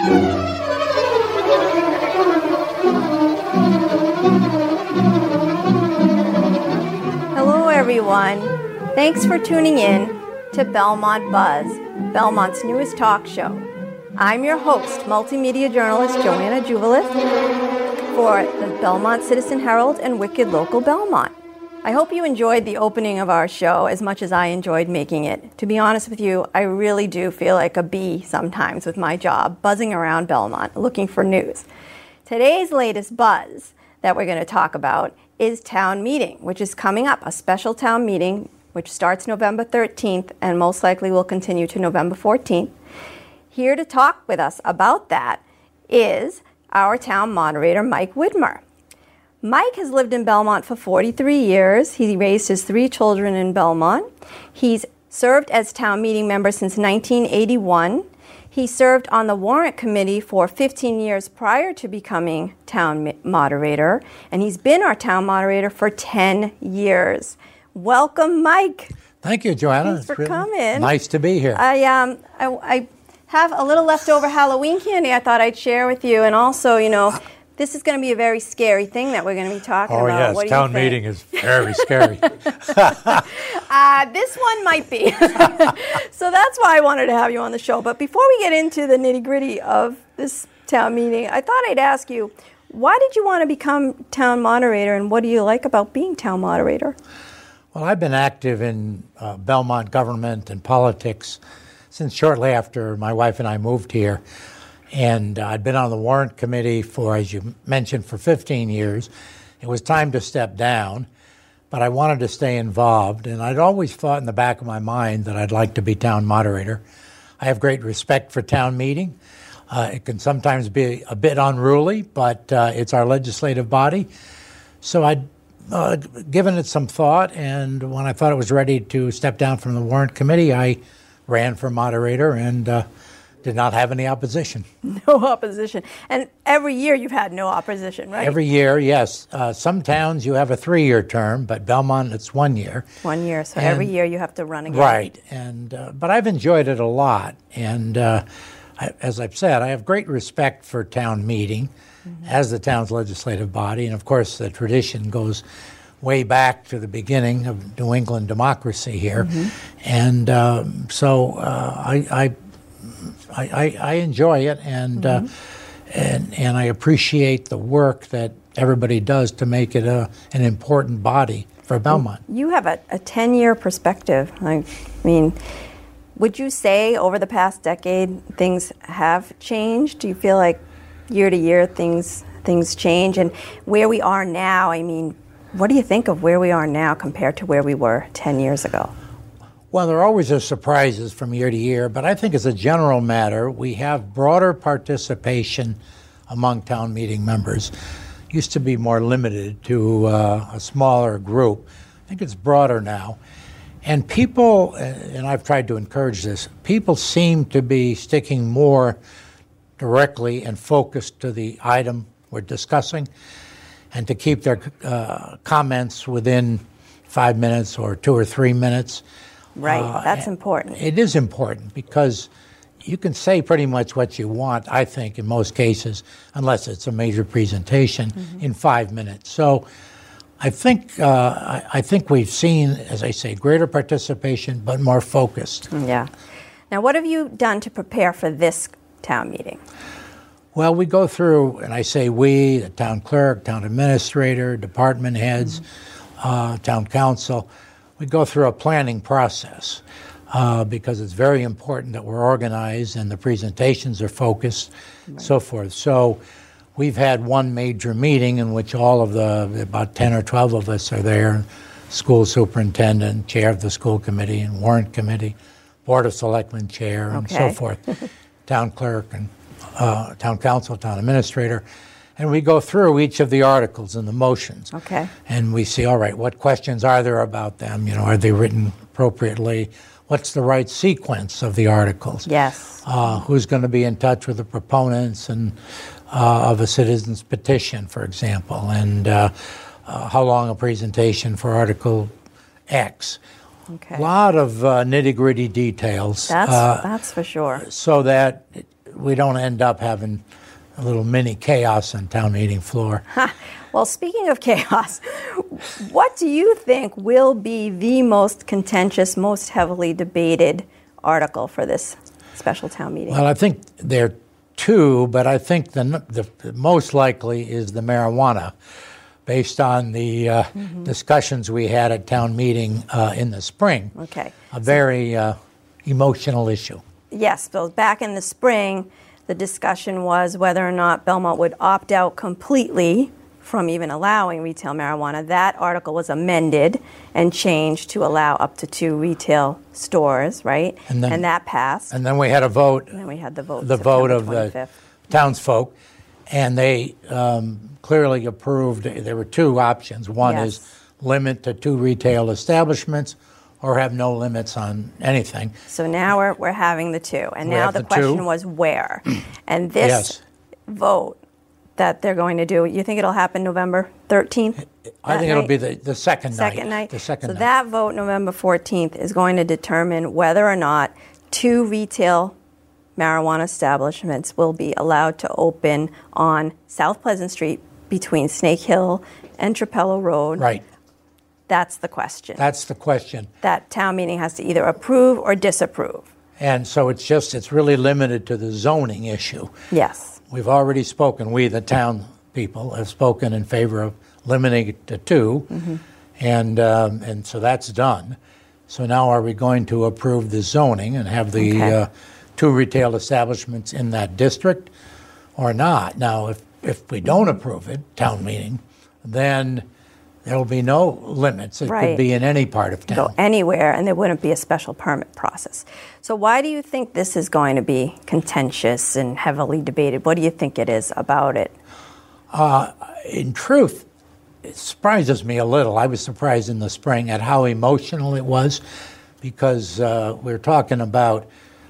Hello, everyone. Thanks for tuning in to Belmont Buzz, Belmont's newest talk show. I'm your host, multimedia journalist Joanna Jubilith for the Belmont Citizen Herald and Wicked Local Belmont. I hope you enjoyed the opening of our show as much as I enjoyed making it. To be honest with you, I really do feel like a bee sometimes with my job, buzzing around Belmont, looking for news. Today's latest buzz that we're going to talk about is town meeting, which is coming up, a special town meeting which starts November 13th and most likely will continue to November 14th. Here to talk with us about that is our town moderator, Mike Widmer. Mike has lived in Belmont for 43 years. He raised his 3 children in Belmont. He's served as town meeting member since 1981. He served on the warrant committee for 15 years prior to becoming town moderator, and he's been our town moderator for 10 years. Welcome, Mike. Thank you, Joanna. Thanks for coming. Nice to be here. I have a little leftover Halloween candy I thought I'd share with you, and also, this is going to be a very scary thing that we're going to be talking about. Yes, what do town you think? meeting is very scary. This one might be. So that's why I wanted to have you on the show. But before we get into the nitty-gritty of this town meeting, I thought I'd ask you, why did you want to become town moderator, and what do you like about being town moderator? Well, I've been active in Belmont government and politics since shortly after my wife and I moved here. And I'd been on the warrant committee for, as you mentioned, for 15 years. It was time to step down, but I wanted to stay involved. And I'd always thought in the back of my mind that I'd like to be town moderator. I have great respect for town meeting. It can sometimes be a bit unruly, but it's our legislative body. So I'd given it some thought, and when I thought it was ready to step down from the warrant committee, I ran for moderator and did not have any opposition. No opposition. And every year you've had no opposition, right? Every year, yes. Some towns you have a 3-year term, but Belmont it's 1 year. 1 year, so every year you have to run again. Right. And but I've enjoyed it a lot. And as I've said, I have great respect for town meeting as the town's legislative body. And of course, the tradition goes way back to the beginning of New England democracy here. And so I enjoy it, and I appreciate the work that everybody does to make it an important body for Belmont. You have a 10-year perspective. I mean, would you say over the past decade things have changed? Do you feel like year to year things change? And where we are now, I mean, what do you think of where we are now compared to where we were 10 years ago? Well, there always are surprises from year to year, but I think as a general matter, we have broader participation among town meeting members. Used to be more limited to a smaller group. I think it's broader now. And people, and I've tried to encourage this, people seem to be sticking more directly and focused to the item we're discussing, and to keep their comments within 5 minutes or 2 or 3 minutes. Right, that's important. It is important because you can say pretty much what you want, I think, in most cases, unless it's a major presentation, in 5 minutes. So I think we've seen, as I say, greater participation, but more focused. Yeah. Now, what have you done to prepare for this town meeting? Well, we go through, and I say we, the town clerk, town administrator, department heads, town council, we go through a planning process because it's very important that we're organized and the presentations are focused, so forth. So we've had one major meeting in which all of about 10 or 12 of us are there, school superintendent, chair of the school committee and warrant committee, board of selectmen chair, and so forth, town clerk and town council, town administrator. And we go through each of the articles and the motions. Okay. And we see, all right, what questions are there about them? Are they written appropriately? What's the right sequence of the articles? Yes. Who's going to be in touch with the proponents and of a citizen's petition, for example? And how long a presentation for Article X? Okay. A lot of nitty-gritty details. That's for sure. So that we don't end up having a little mini chaos on town meeting floor. Well, speaking of chaos, what do you think will be the most contentious, most heavily debated article for this special town meeting? Well, I think there are two, but I think the most likely is the marijuana, based on the discussions we had at town meeting in the spring. Okay. A very emotional issue. Yes, so back in the spring, the discussion was whether or not Belmont would opt out completely from even allowing retail marijuana. That article was amended and changed to allow up to 2 retail stores, right? And that passed. And then we had a vote. And then we had the vote. The vote of the townsfolk, and they clearly approved. There were 2 options. One is limit to 2 retail establishments, or have no limits on anything. So now we're having the 2, and now the question was where. And this vote that they're going to do, you think it'll happen November 13th? I think it'll be the second night. The second night. That vote, November 14th, is going to determine whether or not 2 retail marijuana establishments will be allowed to open on South Pleasant Street between Snake Hill and Trapello Road. Right. That's the question. That's the question. That town meeting has to either approve or disapprove. And so it's really limited to the zoning issue. Yes. We've already spoken, we, the town people, have spoken in favor of limiting it to 2, and so that's done. So now are we going to approve the zoning and have the 2 retail establishments in that district or not? Now, if we don't approve it, town meeting, then there will be no limits. It could be in any part of town. Go anywhere, and there wouldn't be a special permit process. So why do you think this is going to be contentious and heavily debated? What do you think it is about it? In truth, it surprises me a little. I was surprised in the spring at how emotional it was, because we're talking about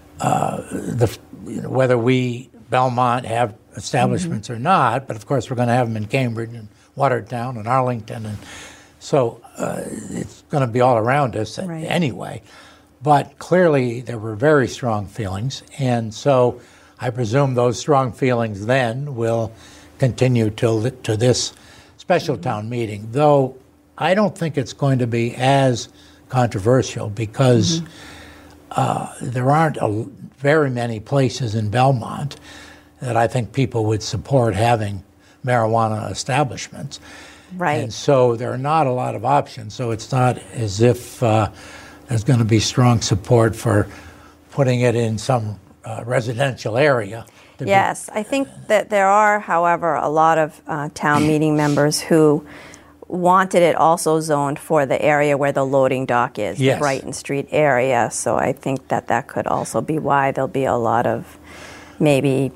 whether we, Belmont, have establishments or not, but of course we're going to have them in Cambridge and Watertown and Arlington, and so it's going to be all around us anyway. But clearly there were very strong feelings, and so I presume those strong feelings then will continue to this special town meeting, though I don't think it's going to be as controversial, because there aren't very many places in Belmont that I think people would support having marijuana establishments. Right. And so there are not a lot of options, so it's not as if there's going to be strong support for putting it in some residential area. Yes, I think that there are, however, a lot of town meeting members who wanted it also zoned for the area where the loading dock is, the Brighton Street area. So I think that could also be why there'll be a lot of maybe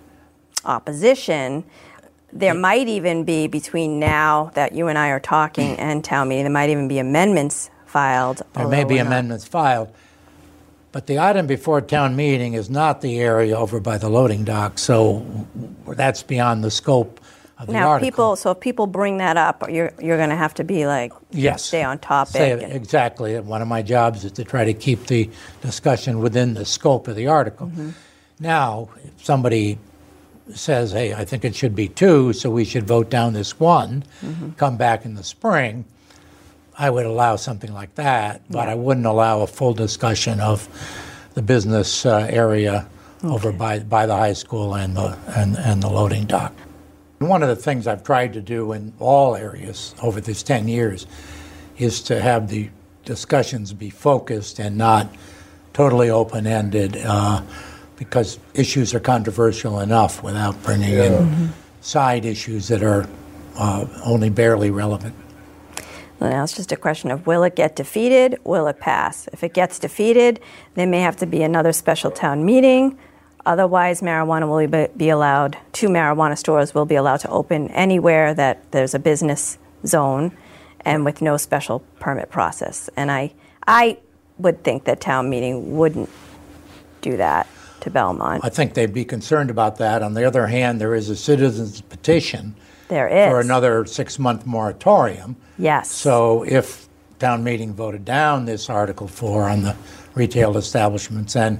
opposition. There might even be, between now that you and I are talking and town meeting, there might even be amendments filed. There may be amendments filed. But the item before town meeting is not the area over by the loading dock, so that's beyond the scope of the article. So if people bring that up, you're going to have to be like, stay on topic. Exactly. One of my jobs is to try to keep the discussion within the scope of the article. Now, if somebody says, hey, I think it should be 2, so we should vote down this 1, come back in the spring, I would allow something like that, but I wouldn't allow a full discussion of the business area over by the high school and the loading dock. One of the things I've tried to do in all areas over these 10 years is to have the discussions be focused and not totally open-ended, because issues are controversial enough without bringing in side issues that are only barely relevant. Well, now it's just a question of, will it get defeated? Will it pass? If it gets defeated, there may have to be another special town meeting. Otherwise, marijuana will be allowed. 2 marijuana stores will be allowed to open anywhere that there's a business zone and with no special permit process. And I would think that town meeting wouldn't do that to Belmont. I think they'd be concerned about that. On the other hand, there is a citizen's petition there is for another 6-month moratorium. Yes. So if town meeting voted down this Article 4 on the retail establishments and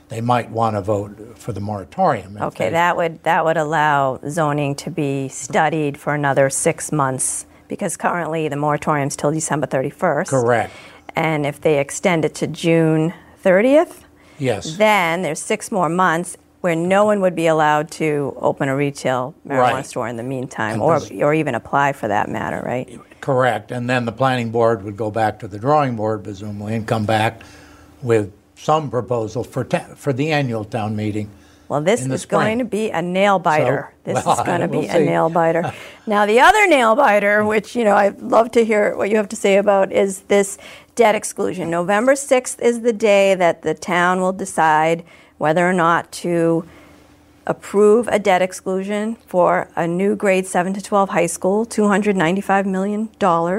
they might want to vote for the moratorium. Okay, that would allow zoning to be studied for another 6 months, because currently the moratorium is till December 31st. Correct. And if they extend it to June 30th, yes, then there's 6 more months where no one would be allowed to open a retail marijuana store in the meantime, or even apply for that matter, right? Correct. And then the planning board would go back to the drawing board, presumably, and come back with some proposal for the annual town meeting. Well, this is going to be a nail biter. This is going to be a nail biter. Now, the other nail biter, which, I'd love to hear what you have to say about, is this debt exclusion. November 6th is the day that the town will decide whether or not to approve a debt exclusion for a new grade 7 to 12 high school, $295 million.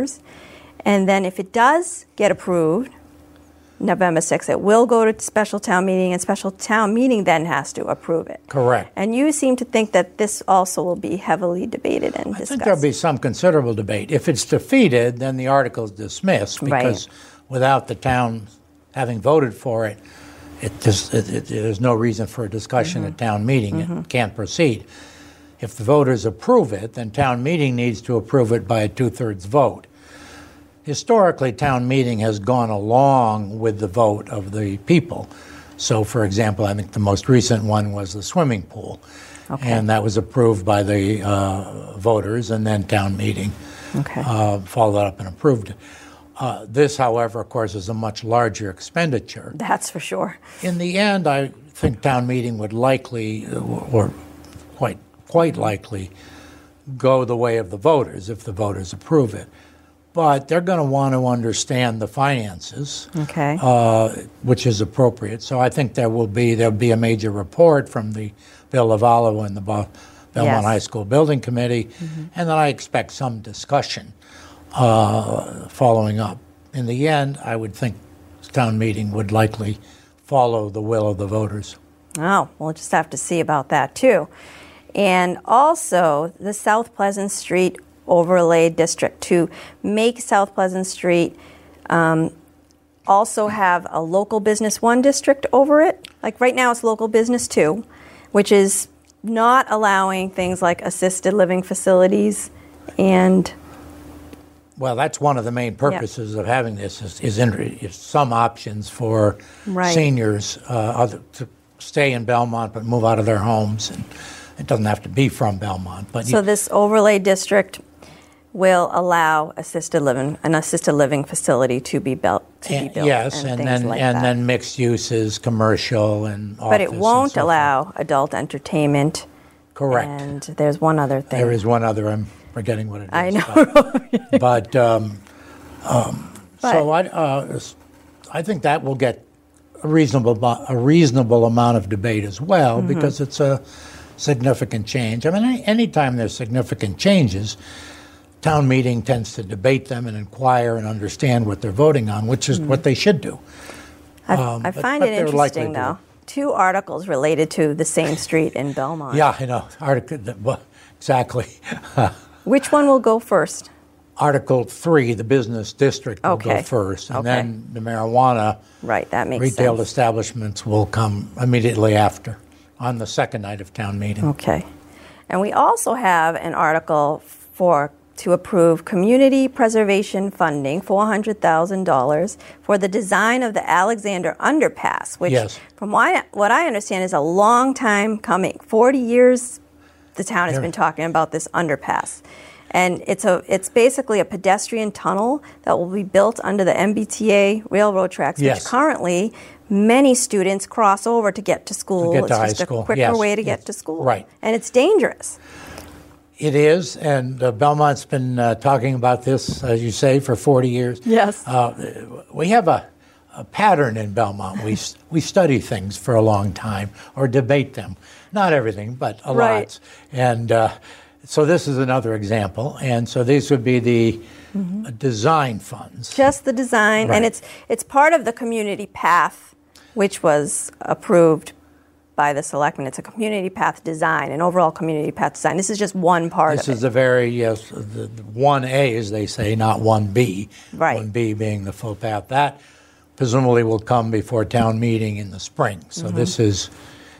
And then if it does get approved, November 6th, it will go to special town meeting, and special town meeting then has to approve it. Correct. And you seem to think that this also will be heavily debated and discussed. I think there'll be some considerable debate. If it's defeated, then the article is dismissed, because without the town having voted for it, there's no reason for a discussion at town meeting. It can't proceed. If the voters approve it, then town meeting needs to approve it by a 2/3 vote. Historically, town meeting has gone along with the vote of the people. So, for example, I think the most recent one was the swimming pool. Okay. And that was approved by the voters, and then town meeting followed up and approved it. This, however, of course, is a much larger expenditure. That's for sure. In the end, I think town meeting would likely, or quite likely, go the way of the voters if the voters approve it. But they're going to want to understand the finances, which is appropriate. So I think there'll be a major report from the Bill Lavallo and the Belmont High School Building Committee, and then I expect some discussion following up. In the end, I would think town meeting would likely follow the will of the voters. Oh, we'll just have to see about that too. And also the South Pleasant Street Overlay District, to make South Pleasant Street also have a local business 1 district over it. Like right now it's local business 2, which is not allowing things like assisted living facilities and... Well, that's one of the main purposes of having this is some options for seniors to stay in Belmont but move out of their homes. And it doesn't have to be from Belmont. But so this overlay district will allow an assisted living facility to be built. Yes, and then mixed uses, commercial and office. But it won't allow adult entertainment. Correct. And there's one other thing. There is one other. I'm forgetting what it is. I know. But so I think that will get a reasonable amount of debate as well, because it's a significant change. I mean, anytime there's significant changes, town meeting tends to debate them and inquire and understand what they're voting on, which is what they should do. I find it interesting, though. 2 articles related to the same street in Belmont. Yeah, I know. Exactly. Which one will go first? Article 3, the business district, will go first, and then the marijuana that makes retail sense. establishments will come immediately after, on the second night of town meeting. Okay. And we also have an article to approve community preservation funding, $400,000, for the design of the Alexander Underpass, which, from what I understand, is a long time coming. 40 years the town has been talking about this underpass. And it's basically a pedestrian tunnel that will be built under the MBTA railroad tracks, which currently many students cross over to get to school. It's just a quicker way to get to school. Right. And it's dangerous. It is, and Belmont's been talking about this, as you say, for 40 years. Yes. We have a pattern in Belmont. We study things for a long time, or debate them. Not everything, but a lot. And so this is another example. And so these would be the design funds. Just the design, and it's part of the community path, which was approved by the selectmen. It's a community path design, an overall community path design. This is just one part of it. This is the 1A, as they say, not 1B. Right. 1B being the full path. That presumably will come before town meeting in the spring. So this,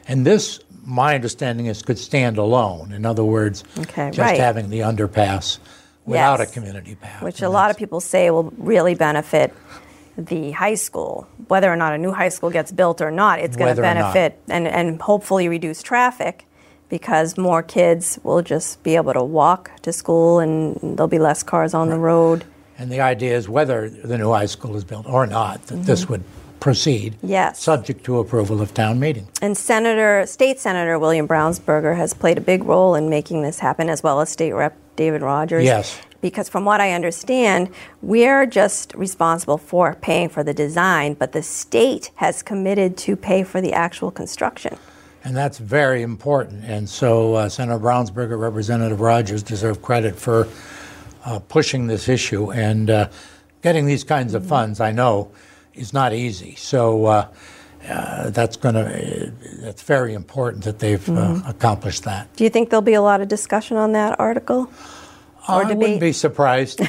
my understanding is, could stand alone. In other words, just having the underpass without a community path. Which a lot of people say will really benefit the high school. Whether or not a new high school gets built or not, it's going to benefit and hopefully reduce traffic, because more kids will just be able to walk to school and there'll be less cars on the road. And the idea is, whether the new high school is built or not, that this would proceed, subject to approval of town meeting. And State Senator William Brownsberger has played a big role in making this happen, as well as State Rep David Rogers. Yes. Because from what I understand, we're just responsible for paying for the design, but the state has committed to pay for the actual construction. And that's very important. And so Senator Brownsberger, Representative Rogers deserve credit for pushing this issue. And getting these kinds of funds, I know, is not easy. So that's very important that they've accomplished that. Do you think there'll be a lot of discussion on that article? Or debate? I wouldn't be surprised.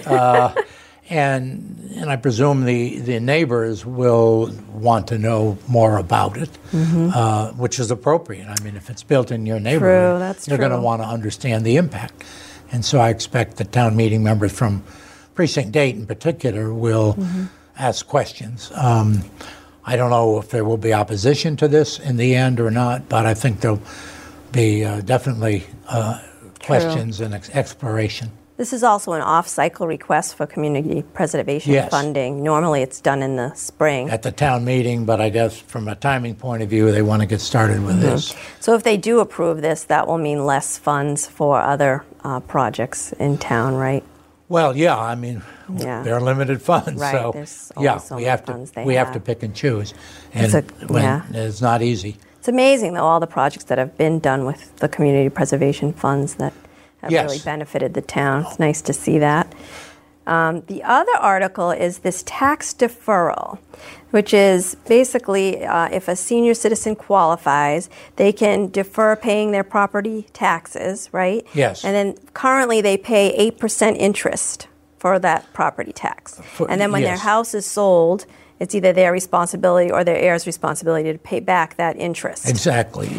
And I presume the neighbors will want to know more about it, which is appropriate. I mean, if it's built in your neighborhood, you're going to want to understand the impact. And so I expect the town meeting members from Precinct 8 in particular will ask questions. I don't know if there will be opposition to this in the end or not, but I think there'll be definitely questions and exploration. This is also an off-cycle request for community preservation funding. Normally it's done in the spring. At the town meeting, but I guess from a timing point of view, they want to get started with this. So if they do approve this, that will mean less funds for other projects in town, right? Well, yeah, I mean, they're limited funds. Right, so there's only so many funds we have to pick and choose. And it's not easy. It's amazing, though, all the projects that have been done with the community preservation funds that have really benefited the town. It's nice to see that. The other article is this tax deferral, which is basically if a senior citizen qualifies, they can defer paying their property taxes, right? Yes. And then currently they pay 8% interest for that property tax. And then when their house is sold, it's either their responsibility or their heir's responsibility to pay back that interest. Exactly.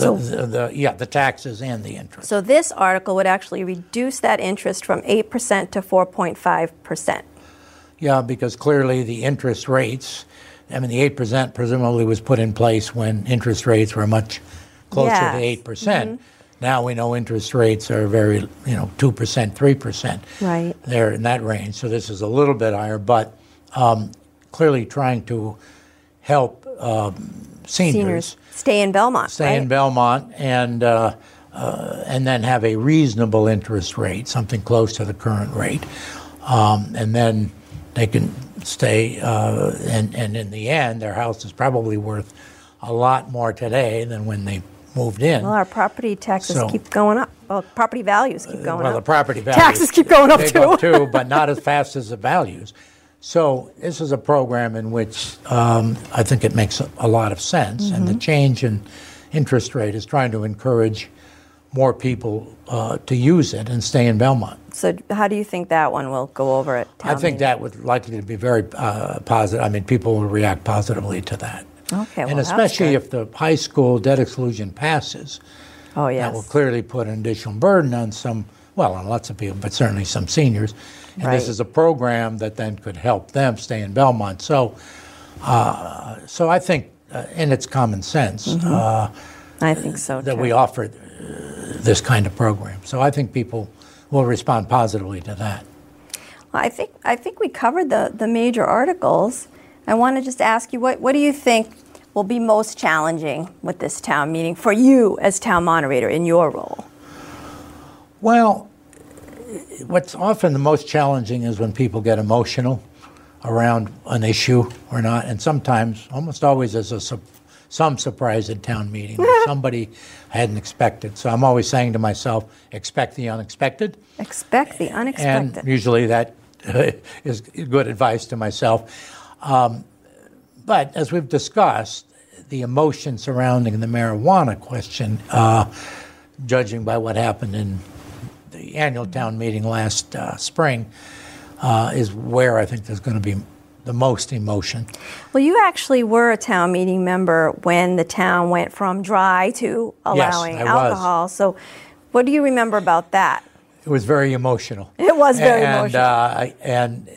The taxes and the interest. So this article would actually reduce that interest from 8% to 4.5%. Yeah, because clearly the interest rates, I mean, the 8% presumably was put in place when interest rates were much closer to 8%. Now we know interest rates are very, 2%, 3%. Right. They're in that range. So this is a little bit higher, but clearly trying to help seniors stay in Belmont. In Belmont, and then have a reasonable interest rate, something close to the current rate, and then they can stay. And in the end, their house is probably worth a lot more today than when they moved in. Well, our property taxes keep going up. Well, property values keep going up. Well, the property values taxes keep going up too, but not as fast as the values. So this is a program in which I think it makes a lot of sense, and the change in interest rate is trying to encourage more people to use it and stay in Belmont. So how do you think that one will go over at town I think that would likely to be very positive. I mean, people will react positively to that. Okay, well, and especially if the high school debt exclusion passes, that will clearly put an additional burden on on lots of people, but certainly some seniors. And this is a program that then could help them stay in Belmont. So I think, and it's common sense. I think so, that we offer this kind of program. So I think people will respond positively to that. Well, I think we covered the major articles. I want to just ask you, what do you think will be most challenging with this town meeting for you as town moderator in your role? Well, what's often the most challenging is when people get emotional around an issue or not, and sometimes, almost always, there's some surprise at town meeting that somebody hadn't expected. So I'm always saying to myself, expect the unexpected. Expect the unexpected. And usually that is good advice to myself. But as we've discussed, the emotion surrounding the marijuana question, judging by what happened in the annual town meeting last spring, is where I think there's going to be the most emotion. Well, you actually were a town meeting member when the town went from dry to allowing alcohol. Was. So what do you remember about that? It was very emotional. It was very emotional. And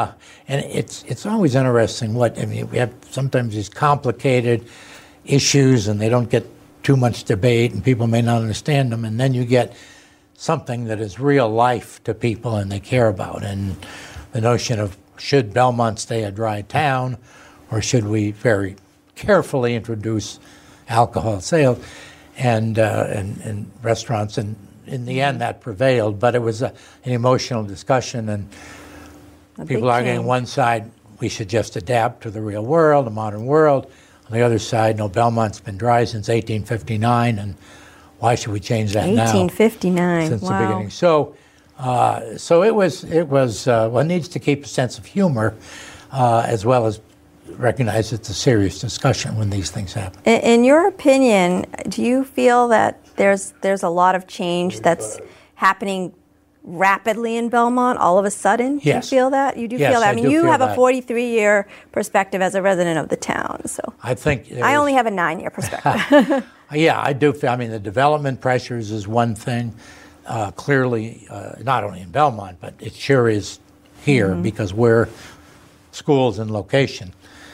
it's always interesting we have sometimes these complicated issues and they don't get too much debate and people may not understand them, and then you get something that is real life to people and they care about, and the notion of should Belmont stay a dry town or should we very carefully introduce alcohol sales and restaurants, and in the end that prevailed, but it was an emotional discussion, and people arguing one side we should just adapt to the real world, the modern world. On the other side, no, Belmont's been dry since 1859, and why should we change that now? 1859, since wow. the beginning. So it was. One needs to keep a sense of humor, as well as recognize it's a serious discussion when these things happen. In your opinion, do you feel that there's a lot of change that's happening rapidly in Belmont all of a sudden? Yes. Do you feel that? You do yes, feel that? I mean, do you feel have that. a 43-year perspective as a resident of the town, so I think I only have a 9-year perspective. Yeah, I do feel. I mean, the development pressures is one thing. Clearly, not only in Belmont, but it sure is here because we're schools and location.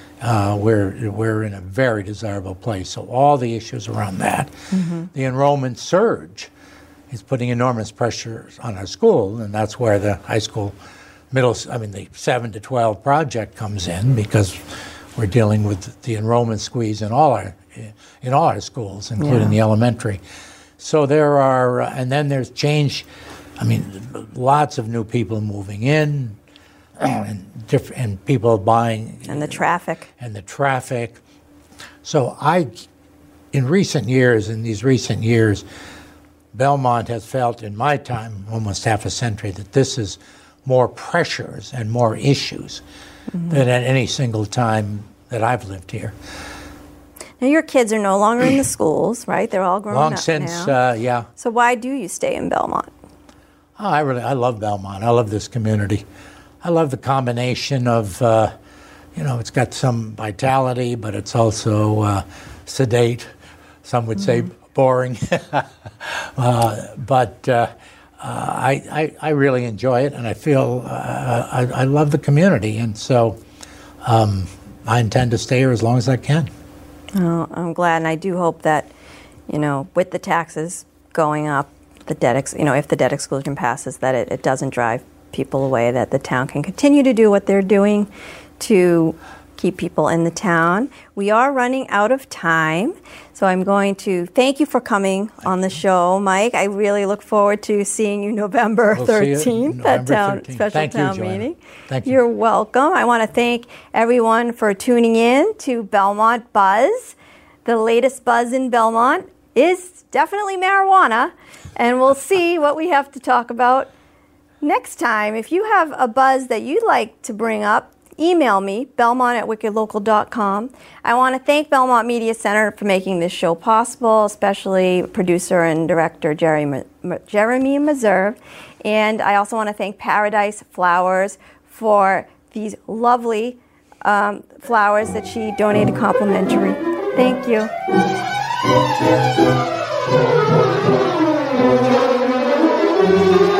We're in a very desirable place. So all the issues around that, the enrollment surge is putting enormous pressure on our school, and that's where the high school, the 7 to 12 project comes in, because we're dealing with the enrollment squeeze in all our schools, including the elementary. So there are, and then there's change. I mean, lots of new people moving in, and people buying, And the traffic. So in these recent years, Belmont has felt, in my time, almost half a century, that this is more pressures and more issues than at any single time that I've lived here. Now, your kids are no longer in the schools, right? They're all grown Long up since, now. yeah. So why do you stay in Belmont? Oh, I love Belmont. I love this community. I love the combination of, it's got some vitality, but it's also sedate. Some would say boring. But I really enjoy it, and I feel I love the community, and so I intend to stay here as long as I can. Oh, I'm glad, and I do hope that, with the taxes going up, the debt, if the debt exclusion passes, that it doesn't drive people away, that the town can continue to do what they're doing to keep people in the town. We are running out of time, so I'm going to thank you for coming on the show, Mike. I really look forward to seeing you November 13th at special town meeting. Thank you. You're welcome. I want to thank everyone for tuning in to Belmont Buzz. The latest buzz in Belmont is definitely marijuana, and we'll see what we have to talk about next time. If you have a buzz that you'd like to bring up, email me, belmont@wickedlocal.com. I want to thank Belmont Media Center for making this show possible, especially producer and director Jeremy Meserve. And I also want to thank Paradise Flowers for these lovely flowers that she donated complimentary. Thank you.